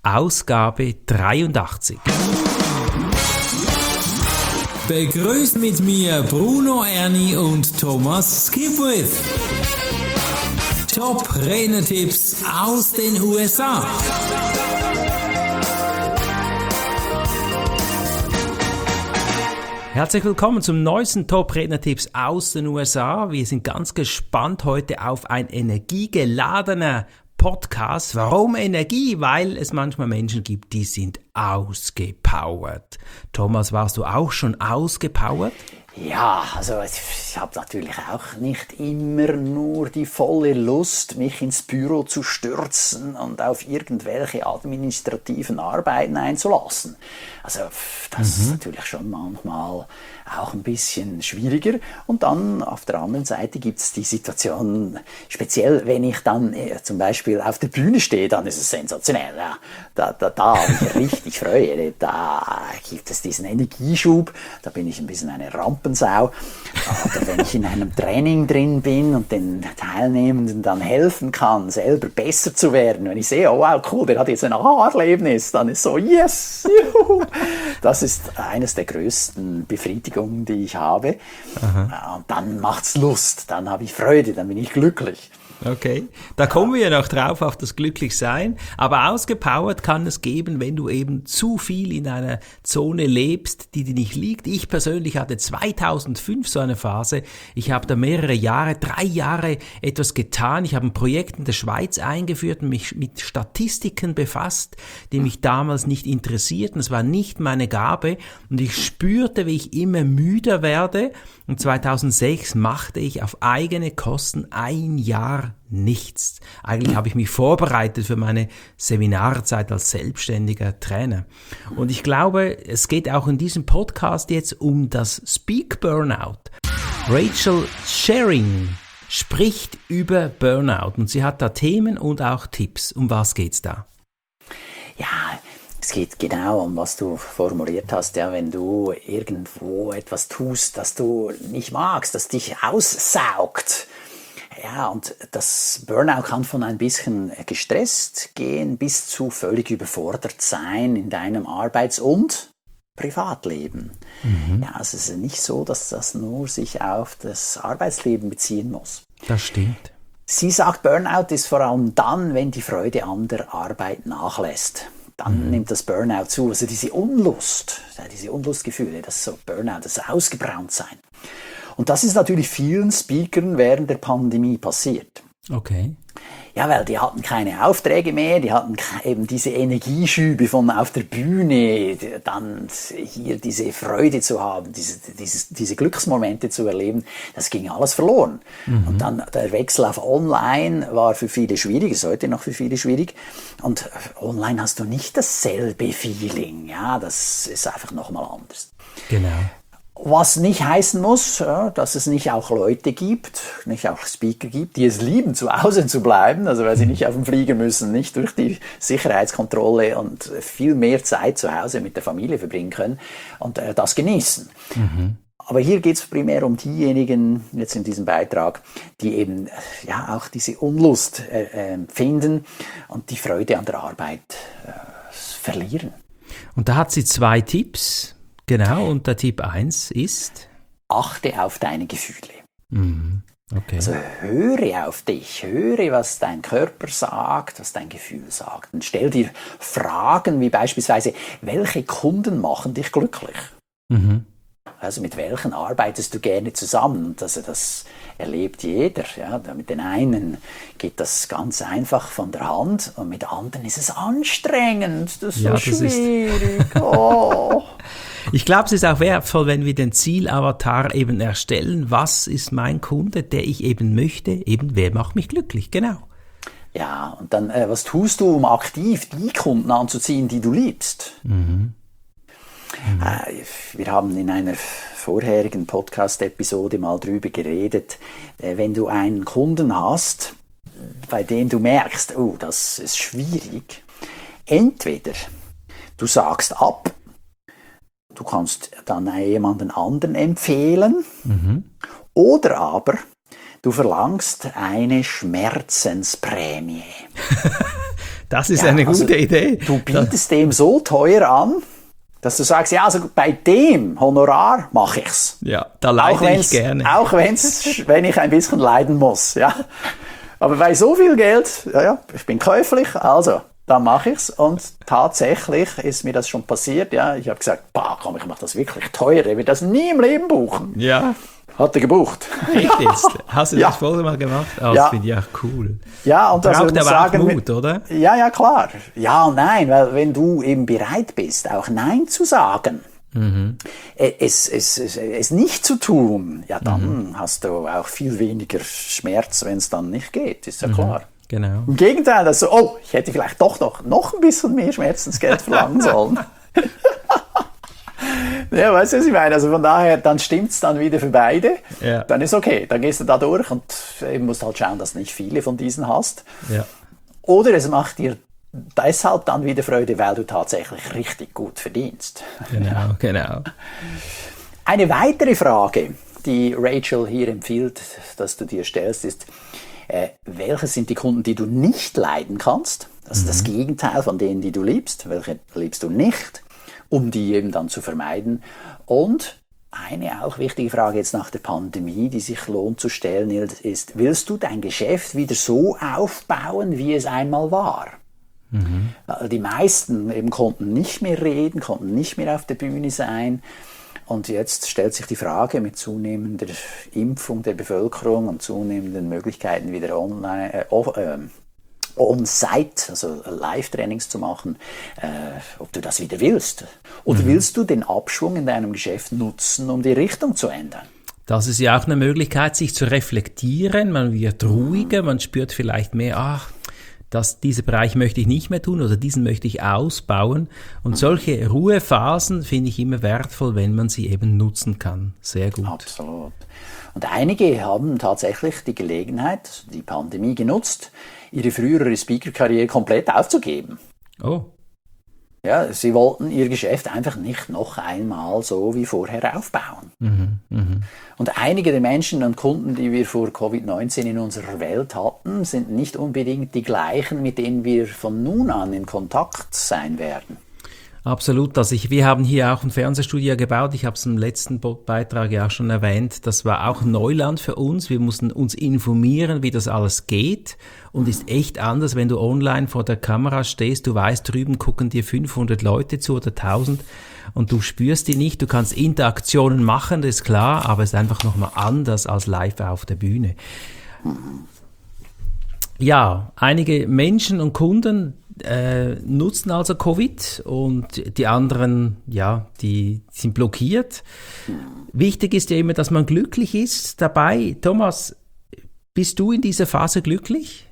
Ausgabe 83. Begrüßt mit mir Bruno Erni und Thomas Skipwith. Top-Renner-Tipps aus den USA. Herzlich willkommen zum neuesten Top-Redner-Tipps aus den USA. Wir sind ganz gespannt heute auf ein energiegeladener Podcast. Warum Energie? Weil es manchmal Menschen gibt, die sind ausgepowert. Thomas, warst du auch schon ausgepowert? Ja, also ich habe natürlich auch nicht immer nur die volle Lust, mich ins Büro zu stürzen und auf irgendwelche administrativen Arbeiten einzulassen. Also das ist natürlich schon manchmal auch ein bisschen schwieriger. Und dann auf der anderen Seite gibt es die Situation, speziell wenn ich dann zum Beispiel auf der Bühne stehe, dann ist es sensationell. Ja. Da habe ich richtig Freude. Da gibt es diesen Energieschub, da bin ich ein bisschen eine Rampensau. Oder wenn ich in einem Training drin bin und den Teilnehmenden dann helfen kann, selber besser zu werden, wenn ich sehe, oh wow, cool, der hat jetzt ein Aha-Erlebnis, dann ist so, yes, juhu. Das ist eines der größten Befriedigungen, die ich habe. Aha. Und dann macht's Lust, dann habe ich Freude, dann bin ich glücklich. Okay, da kommen wir ja noch drauf auf das Glücklichsein, aber ausgepowert kann es geben, wenn du eben zu viel in einer Zone lebst, die dir nicht liegt. Ich persönlich hatte 2005 so eine Phase, ich habe da mehrere Jahre, 3 Jahre etwas getan, ich habe ein Projekt in der Schweiz eingeführt und mich mit Statistiken befasst, die mich damals nicht interessierten, es war nicht meine Gabe und ich spürte, wie ich immer müder werde und 2006 machte ich auf eigene Kosten 1 Jahr nichts. Eigentlich habe ich mich vorbereitet für meine Seminarzeit als selbstständiger Trainer. Und ich glaube, es geht auch in diesem Podcast jetzt um das Speak Burnout. Rachel Schering spricht über Burnout und sie hat da Themen und auch Tipps. Um was geht's da? Ja, es geht genau um, was du formuliert hast, ja, wenn du irgendwo etwas tust, das du nicht magst, das dich aussaugt. Ja, und das Burnout kann von ein bisschen gestresst gehen bis zu völlig überfordert sein in deinem Arbeits- und Privatleben. Ja, also es ist nicht so, dass das nur sich auf das Arbeitsleben beziehen muss. Das stimmt. Sie sagt, Burnout ist vor allem dann, wenn die Freude an der Arbeit nachlässt. Dann nimmt das Burnout zu, also diese Unlust, diese Unlustgefühle, das ist so Burnout, das Ausgebrauntsein. Und das ist natürlich vielen Speakern während der Pandemie passiert. Okay. Ja, weil die hatten keine Aufträge mehr, die hatten eben diese Energieschübe von auf der Bühne, dann hier diese Freude zu haben, diese Glücksmomente zu erleben, das ging alles verloren. Und dann der Wechsel auf Online war für viele schwierig, ist heute noch für viele schwierig. Und online hast du nicht dasselbe Feeling, ja, das ist einfach nochmal anders. Genau. Was nicht heißen muss, dass es nicht auch Leute gibt, nicht auch Speaker gibt, die es lieben, zu Hause zu bleiben, also weil sie nicht auf den Flieger müssen, nicht durch die Sicherheitskontrolle und viel mehr Zeit zu Hause mit der Familie verbringen können und das genießen. Aber hier geht es primär um diejenigen, jetzt in diesem Beitrag, die eben ja auch diese Unlust empfinden und die Freude an der Arbeit verlieren. Und da hat sie 2 Tipps. Genau, und der Tipp 1 ist? Achte auf deine Gefühle. Okay. Also höre auf dich, höre, was dein Körper sagt, was dein Gefühl sagt. Und stell dir Fragen wie beispielsweise, welche Kunden machen dich glücklich? Also mit welchen arbeitest du gerne zusammen? Und also das erlebt jeder. Ja? Mit den einen geht das ganz einfach von der Hand und mit anderen ist es anstrengend. Das ist so schwierig. Ich glaube, es ist auch wertvoll, wenn wir den Zielavatar eben erstellen. Was ist mein Kunde, der ich eben möchte? Eben, wer macht mich glücklich? Genau. Ja, und dann, was tust du, um aktiv die Kunden anzuziehen, die du liebst? Wir haben in einer vorherigen Podcast-Episode mal drüber geredet, wenn du einen Kunden hast, bei dem du merkst, oh, das ist schwierig, entweder du sagst ab, du kannst dann jemanden anderen empfehlen, oder aber du verlangst eine Schmerzensprämie. Das ist eine gute Idee. Du bietest dem so teuer an, dass du sagst, ja, also bei dem Honorar mache ich's. Ja, da leide ich gerne. Auch wenn ich ein bisschen leiden muss, ja. Aber bei so viel Geld, ja, ich bin käuflich, also dann mache ich's. Und tatsächlich ist mir das schon passiert, ja. Ich habe gesagt, komm, ich mache das wirklich teuer, ich will das nie im Leben buchen. Ja. Hat er gebucht. Richtig. Hast du das vorher mal gemacht? Das finde ich auch cool. Ja, und das braucht aber auch Mut, oder? Ja, klar. Ja und nein, weil wenn du eben bereit bist, auch Nein zu sagen, es nicht zu tun, ja, dann hast du auch viel weniger Schmerz, wenn es dann nicht geht, ist ja klar. Genau. Im Gegenteil, also, ich hätte vielleicht doch noch ein bisschen mehr Schmerzensgeld verlangen sollen. Ja, weißt du, was ich meine? Also von daher, dann stimmt's dann wieder für beide. Ja. Dann ist okay, dann gehst du da durch und eben musst halt schauen, dass du nicht viele von diesen hast. Ja. Oder es macht dir deshalb dann wieder Freude, weil du tatsächlich richtig gut verdienst. Genau. Eine weitere Frage, die Rachel hier empfiehlt, dass du dir stellst, ist, welche sind die Kunden, die du nicht leiden kannst? Also das Gegenteil von denen, die du liebst. Welche liebst du nicht? Um die eben dann zu vermeiden. Und eine auch wichtige Frage jetzt nach der Pandemie, die sich lohnt zu stellen, ist, willst du dein Geschäft wieder so aufbauen, wie es einmal war? Die meisten eben konnten nicht mehr reden, konnten nicht mehr auf der Bühne sein. Und jetzt stellt sich die Frage mit zunehmender Impfung der Bevölkerung und zunehmenden Möglichkeiten wieder on-site, also Live-Trainings zu machen, ob du das wieder willst. Oder willst du den Abschwung in deinem Geschäft nutzen, um die Richtung zu ändern? Das ist ja auch eine Möglichkeit, sich zu reflektieren. Man wird ruhiger, man spürt vielleicht mehr, diesen Bereich möchte ich nicht mehr tun oder diesen möchte ich ausbauen. Und solche Ruhephasen finde ich immer wertvoll, wenn man sie eben nutzen kann. Sehr gut. Absolut. Und einige haben tatsächlich die Gelegenheit, die Pandemie genutzt, ihre frühere Speaker-Karriere komplett aufzugeben. Oh. Ja, sie wollten ihr Geschäft einfach nicht noch einmal so wie vorher aufbauen. Und einige der Menschen und Kunden, die wir vor Covid-19 in unserer Welt hatten, sind nicht unbedingt die gleichen, mit denen wir von nun an in Kontakt sein werden. Absolut. Wir haben hier auch ein Fernsehstudio gebaut. Ich habe es im letzten Beitrag ja auch schon erwähnt. Das war auch Neuland für uns. Wir mussten uns informieren, wie das alles geht. Und ist echt anders, wenn du online vor der Kamera stehst. Du weißt, drüben gucken dir 500 Leute zu oder 1000 und du spürst die nicht. Du kannst Interaktionen machen, das ist klar, aber es ist einfach nochmal anders als live auf der Bühne. Ja, einige Menschen und Kunden nutzen also Covid und die anderen, ja, die sind blockiert. Wichtig ist ja immer, dass man glücklich ist dabei. Thomas, bist du in dieser Phase glücklich?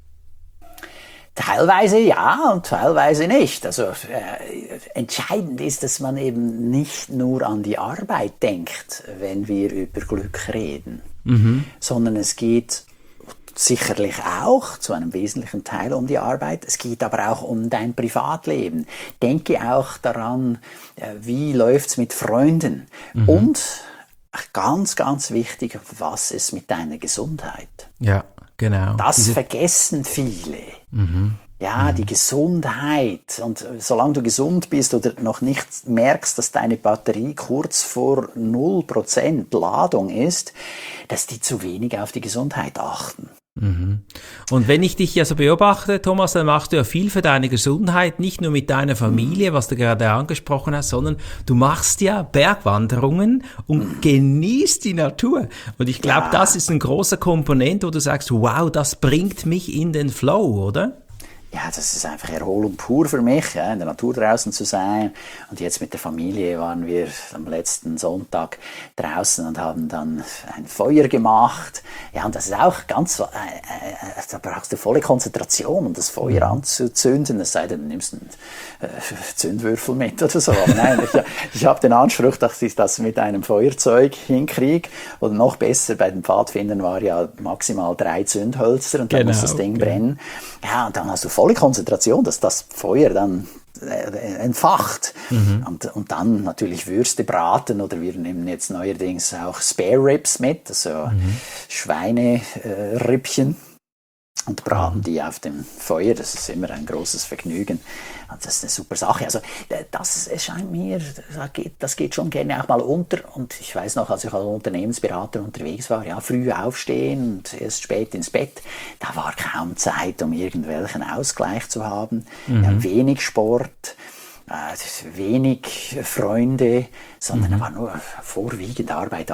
Teilweise ja und teilweise nicht. Also entscheidend ist, dass man eben nicht nur an die Arbeit denkt, wenn wir über Glück reden, sondern es geht sicherlich auch zu einem wesentlichen Teil um die Arbeit. Es geht aber auch um dein Privatleben. Denke auch daran, wie läuft's mit Freunden. Und ganz, ganz wichtig, was ist mit deiner Gesundheit? Ja, genau. Das vergessen viele. Ja, die Gesundheit. Und solange du gesund bist oder noch nicht merkst, dass deine Batterie kurz vor 0% Ladung ist, dass die zu wenig auf die Gesundheit achten. Und wenn ich dich ja so beobachte, Thomas, dann machst du ja viel für deine Gesundheit, nicht nur mit deiner Familie, was du gerade angesprochen hast, sondern du machst ja Bergwanderungen und genießt die Natur. Und ich glaube, das ist ein großer Komponent, wo du sagst, wow, das bringt mich in den Flow, oder? Ja, das ist einfach Erholung pur für mich, ja, in der Natur draußen zu sein. Und jetzt mit der Familie waren wir am letzten Sonntag draußen und haben dann ein Feuer gemacht. Ja, und das ist auch ganz, da brauchst du volle Konzentration, um das Feuer anzuzünden. Es sei denn, du nimmst einen Zündwürfel mit oder so. Aber nein, ich habe den Anspruch, dass ich das mit einem Feuerzeug hinkriege. Oder noch besser, bei den Pfadfindern war ja maximal 3 Zündhölzer und dann muss das Ding brennen. Ja, und dann hast du volle Konzentration, dass das Feuer dann entfacht. Und dann natürlich Würste braten oder wir nehmen jetzt neuerdings auch Spare Ribs mit, also Schweinerippchen. und braten die auf dem Feuer. Das ist immer ein großes Vergnügen. Und das ist eine super Sache. Also das scheint mir, das geht schon gerne auch mal unter. Und ich weiß noch, als ich als Unternehmensberater unterwegs war, ja, früh aufstehen und erst spät ins Bett, da war kaum Zeit, um irgendwelchen Ausgleich zu haben. Ja, wenig Sport, wenig Freunde, sondern da war nur vorwiegend Arbeit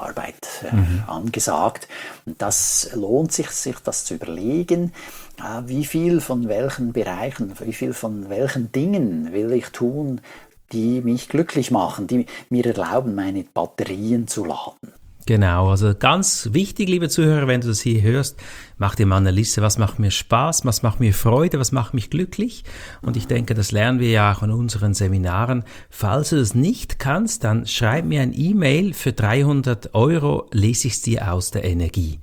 angesagt. Und das lohnt sich das zu überlegen, wie viel von welchen Bereichen, wie viel von welchen Dingen will ich tun, die mich glücklich machen, die mir erlauben, meine Batterien zu laden. Genau, also ganz wichtig, liebe Zuhörer, wenn du das hier hörst, mach dir mal eine Liste, was macht mir Spaß, was macht mir Freude, was macht mich glücklich. Und ich denke, das lernen wir ja auch in unseren Seminaren. Falls du das nicht kannst, dann schreib mir ein E-Mail, für 300 € lese ich es dir aus der Energie.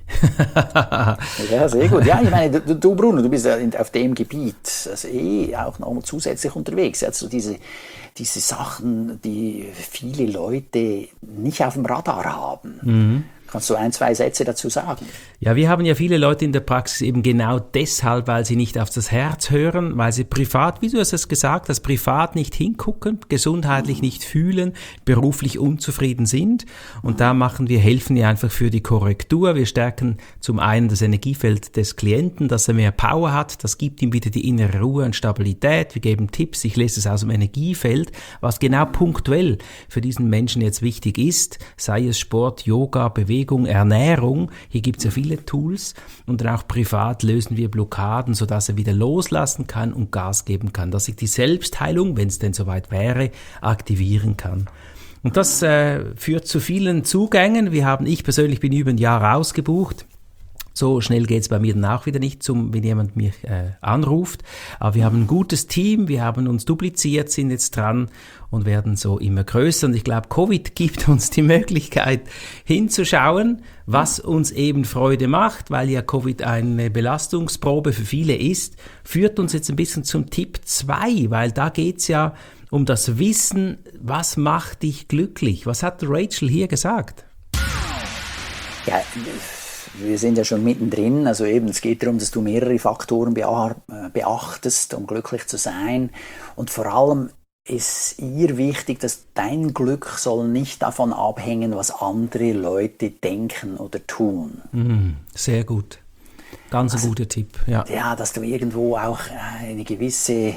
Ja, sehr gut. Ja, ich meine, du Bruno, du bist ja auf dem Gebiet also auch noch zusätzlich unterwegs. Also diese Sachen, die viele Leute nicht auf dem Radar haben. Kannst du 1, 2 Sätze dazu sagen? Ja, wir haben ja viele Leute in der Praxis eben genau deshalb, weil sie nicht auf das Herz hören, weil sie privat, wie du hast es gesagt hast, privat nicht hingucken, gesundheitlich nicht fühlen, beruflich unzufrieden sind. Und da helfen wir einfach für die Korrektur. Wir stärken zum einen das Energiefeld des Klienten, dass er mehr Power hat. Das gibt ihm wieder die innere Ruhe und Stabilität. Wir geben Tipps. Ich lese es aus dem Energiefeld, was genau punktuell für diesen Menschen jetzt wichtig ist, sei es Sport, Yoga, Bewegung, Ernährung. Hier gibt es ja viele Tools und dann auch privat lösen wir Blockaden, sodass er wieder loslassen kann und Gas geben kann, dass sich die Selbstheilung, wenn es denn soweit wäre, aktivieren kann. Und das führt zu vielen Zugängen. Ich persönlich bin über ein Jahr ausgebucht. So schnell geht's bei mir dann auch wieder nicht, wenn jemand mich anruft. Aber wir haben ein gutes Team, wir haben uns dupliziert, sind jetzt dran und werden so immer größer. Und ich glaube, Covid gibt uns die Möglichkeit hinzuschauen, was uns eben Freude macht, weil ja Covid eine Belastungsprobe für viele ist, führt uns jetzt ein bisschen zum Tipp 2, weil da geht's ja um das Wissen, was macht dich glücklich? Was hat Rachel hier gesagt? Ja, wir sind ja schon mittendrin, also eben, es geht darum, dass du mehrere Faktoren beachtest, um glücklich zu sein. Und vor allem ist ihr wichtig, dass dein Glück soll nicht davon abhängen, was andere Leute denken oder tun. Sehr gut. Ganz ein guter Tipp, ja. Ja, dass du irgendwo auch eine gewisse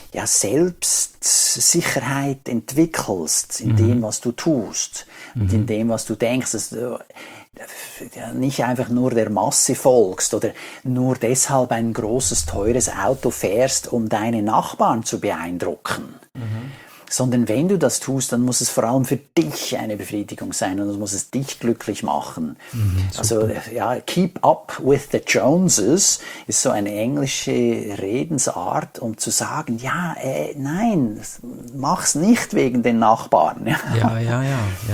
Selbstsicherheit entwickelst in dem, was du tust und in dem, was du denkst, dass du nicht einfach nur der Masse folgst oder nur deshalb ein großes, teures Auto fährst, um deine Nachbarn zu beeindrucken. Sondern wenn du das tust, dann muss es vor allem für dich eine Befriedigung sein und dann muss es dich glücklich machen. Also ja, keep up with the Joneses ist so eine englische Redensart, um zu sagen, nein, mach's nicht wegen den Nachbarn. Ja.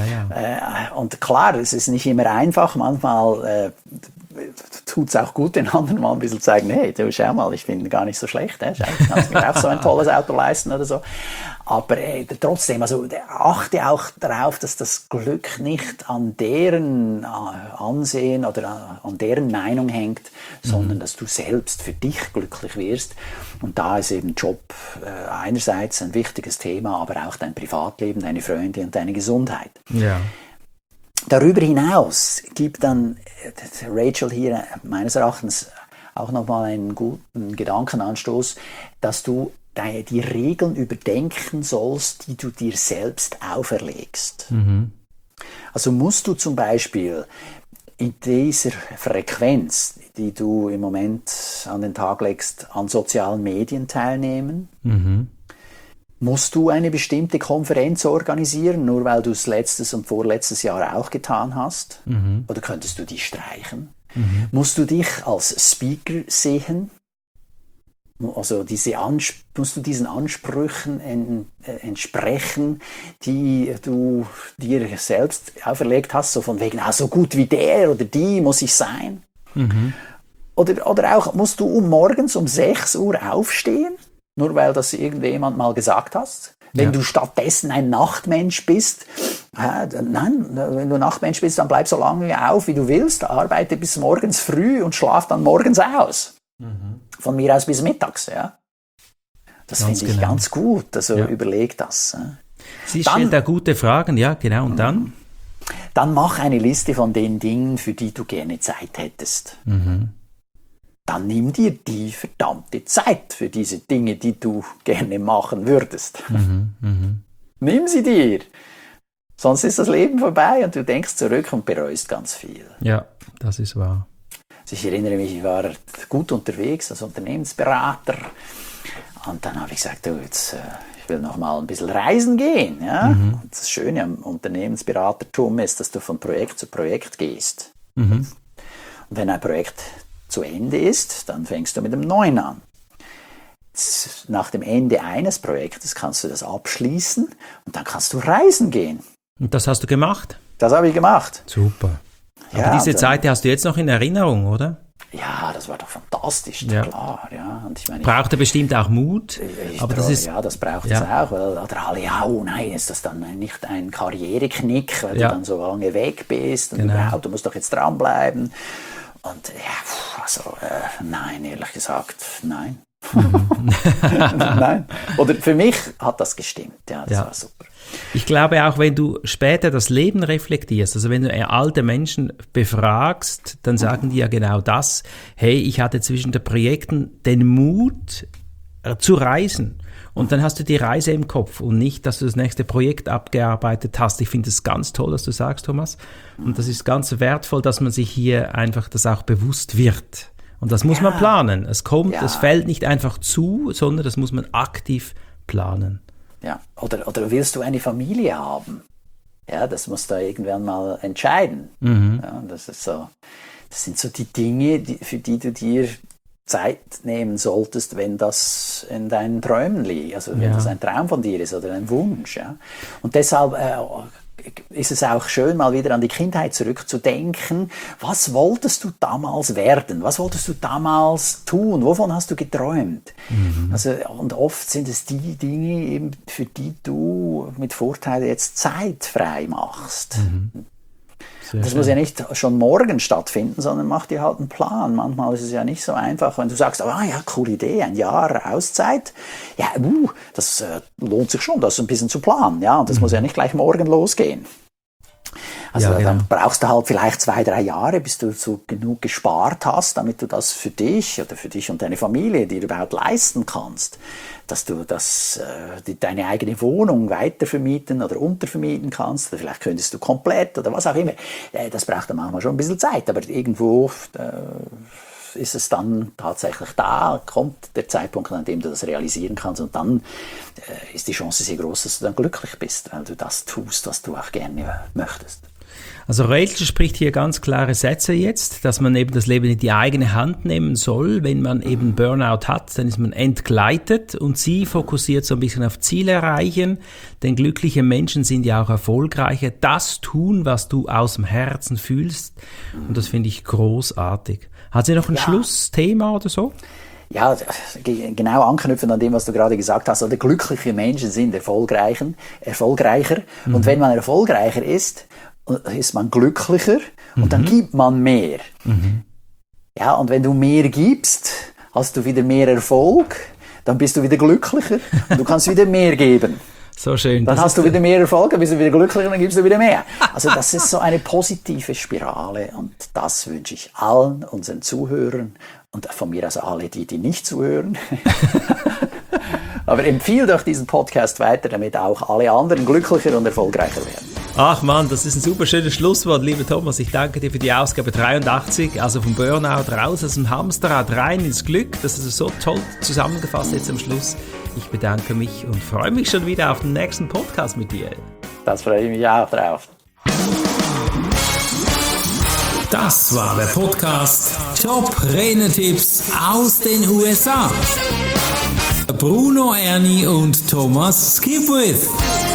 Und klar, es ist nicht immer einfach, manchmal tut es auch gut, den anderen mal ein bisschen zu zeigen, hey, du schau mal, ich bin gar nicht so schlecht, ich kann mir auch so ein tolles Auto leisten oder so. Aber trotzdem, also achte auch darauf, dass das Glück nicht an deren Ansehen oder an deren Meinung hängt, sondern dass du selbst für dich glücklich wirst. Und da ist eben Job einerseits ein wichtiges Thema, aber auch dein Privatleben, deine Freunde und deine Gesundheit. Ja. Darüber hinaus gibt dann Rachel hier meines Erachtens auch nochmal einen guten Gedankenanstoß, dass du die Regeln überdenken sollst, die du dir selbst auferlegst. Also musst du zum Beispiel in dieser Frequenz, die du im Moment an den Tag legst, an sozialen Medien teilnehmen? Musst du eine bestimmte Konferenz organisieren, nur weil du es letztes und vorletztes Jahr auch getan hast? Oder könntest du die streichen? Musst du dich als Speaker sehen? Also musst du diesen Ansprüchen entsprechen, die du dir selbst auferlegt hast, so von wegen, so gut wie der oder die muss ich sein? Oder auch, musst du morgens um 6 Uhr aufstehen? Nur weil das irgendjemand mal gesagt hast. Wenn du stattdessen ein Nachtmensch bist, wenn du Nachtmensch bist, dann bleib so lange auf, wie du willst, arbeite bis morgens früh und schlaf dann morgens aus. Von mir aus bis mittags, ja. Das finde ich ganz gut, also überleg das. Sie stellt da gute Fragen, ja, genau, und dann? Dann mach eine Liste von den Dingen, für die du gerne Zeit hättest. Dann nimm dir die verdammte Zeit für diese Dinge, die du gerne machen würdest. Nimm sie dir. Sonst ist das Leben vorbei und du denkst zurück und bereust ganz viel. Ja, das ist wahr. Also ich erinnere mich, ich war gut unterwegs als Unternehmensberater und dann habe ich gesagt, jetzt, ich will noch mal ein bisschen reisen gehen. Ja? Und das Schöne am Unternehmensberatertum ist, dass du von Projekt zu Projekt gehst. Und wenn ein Projekt zu Ende ist, dann fängst du mit dem neuen an. Nach dem Ende eines Projektes kannst du das abschließen und dann kannst du reisen gehen. Und das hast du gemacht? Das habe ich gemacht. Super. Aber Ja, diese Zeit hast du jetzt noch in Erinnerung, oder? Ja, das war doch fantastisch, Ja. klar. Ja. Und ich meine, Brauchte bestimmt auch Mut. Aber das ist, ja, das braucht es auch. Weil, oder alle, oh nein, ist das dann nicht ein Karriereknick, weil du dann so lange weg bist und überhaupt, du musst doch jetzt dranbleiben. Und ja, also, nein, ehrlich gesagt, nein. Nein. Oder für mich hat das gestimmt, ja, das war super. Ich glaube auch, wenn du später das Leben reflektierst, also wenn du alte Menschen befragst, dann sagen die ja genau das, hey, ich hatte zwischen den Projekten den Mut zu reisen. Und dann hast du die Reise im Kopf und nicht, dass du das nächste Projekt abgearbeitet hast. Ich finde es ganz toll, was du sagst, Thomas. Und das ist ganz wertvoll, dass man sich hier einfach das auch bewusst wird. Und das muss man planen. Es kommt, es fällt nicht einfach zu, sondern das muss man aktiv planen. Ja, oder willst du eine Familie haben? Ja, das musst du irgendwann mal entscheiden. Ja, das sind so die Dinge, für die du dir Zeit nehmen solltest, wenn das in deinen Träumen liegt, also wenn das ein Traum von dir ist oder ein Wunsch. Ja. Und deshalb ist es auch schön, mal wieder an die Kindheit zurückzudenken. Was wolltest du damals werden? Was wolltest du damals tun? Wovon hast du geträumt? Also, und oft sind es die Dinge, eben, für die du mit Vorteil jetzt Zeit frei machst. Das muss ja nicht schon morgen stattfinden, sondern mach dir halt einen Plan. Manchmal ist es ja nicht so einfach, wenn du sagst, ja, coole Idee, ein Jahr Auszeit. Ja, das lohnt sich schon, das ein bisschen zu planen. Ja, und das muss ja nicht gleich morgen losgehen. Also dann brauchst du halt vielleicht 2-3 Jahre, bis du so genug gespart hast, damit du das für dich oder für dich und deine Familie dir überhaupt leisten kannst. Dass du deine eigene Wohnung weitervermieten oder untervermieten kannst. Oder vielleicht könntest du komplett oder was auch immer. Das braucht dann manchmal schon ein bisschen Zeit, aber irgendwo ist es dann tatsächlich da, kommt der Zeitpunkt, an dem du das realisieren kannst und dann ist die Chance sehr groß, dass du dann glücklich bist, weil du das tust, was du auch gerne möchtest. Also Rachel spricht hier ganz klare Sätze jetzt, dass man eben das Leben in die eigene Hand nehmen soll. Wenn man eben Burnout hat, dann ist man entgleitet und sie fokussiert so ein bisschen auf Ziele erreichen, denn glückliche Menschen sind ja auch erfolgreicher. Das tun, was du aus dem Herzen fühlst und das finde ich großartig. Hat sie noch ein Schlussthema oder so? Ja, genau anknüpfen an dem, was du gerade gesagt hast. Oder glückliche Menschen sind erfolgreicher. Und wenn man erfolgreicher ist man glücklicher und dann gibt man mehr. Ja, und wenn du mehr gibst, hast du wieder mehr Erfolg, dann bist du wieder glücklicher und du kannst wieder mehr geben. So schön. Dann hast du wieder mehr Erfolg, dann bist du wieder glücklicher und dann gibst du wieder mehr. Also das ist so eine positive Spirale und das wünsche ich allen unseren Zuhörern und von mir aus alle, die nicht zuhören. Aber empfehle doch diesen Podcast weiter, damit auch alle anderen glücklicher und erfolgreicher werden. Ach Mann, das ist ein super schönes Schlusswort, lieber Thomas. Ich danke dir für die Ausgabe 83, also vom Burnout raus aus dem Hamsterrad rein ins Glück. Das ist so toll zusammengefasst jetzt am Schluss. Ich bedanke mich und freue mich schon wieder auf den nächsten Podcast mit dir. Das freue ich mich auch drauf. Das war der Podcast Top-Renetipps aus den USA. Bruno Erni und Thomas Skipwith.